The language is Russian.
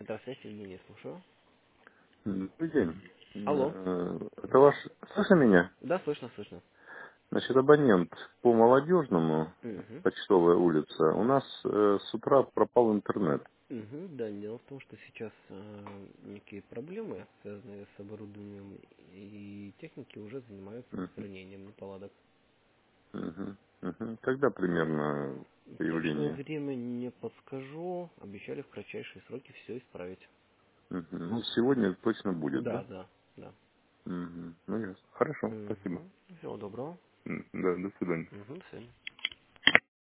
Здравствуйте, Евгений, слушаю. Добрый день. Алло. Это ваш... Слышно меня? Да, слышно, слышно. Значит, абонент по Молодежному, Угу. Почтовая улица. У нас с утра пропал интернет. Угу, да, дело в том, что сейчас некие проблемы, связанные с оборудованием и техники, уже занимаются Мгм, устранением неполадок. мгм, мгм. Когда примерно Точное появление? время не подскажу, обещали в кратчайшие сроки все исправить. Мгм. Ну, сегодня точно будет, Да, да? да, да. Мгм. Ну, ясно. Хорошо, спасибо. Угу. Всего доброго. Да, до свидания. Угу, до свидания.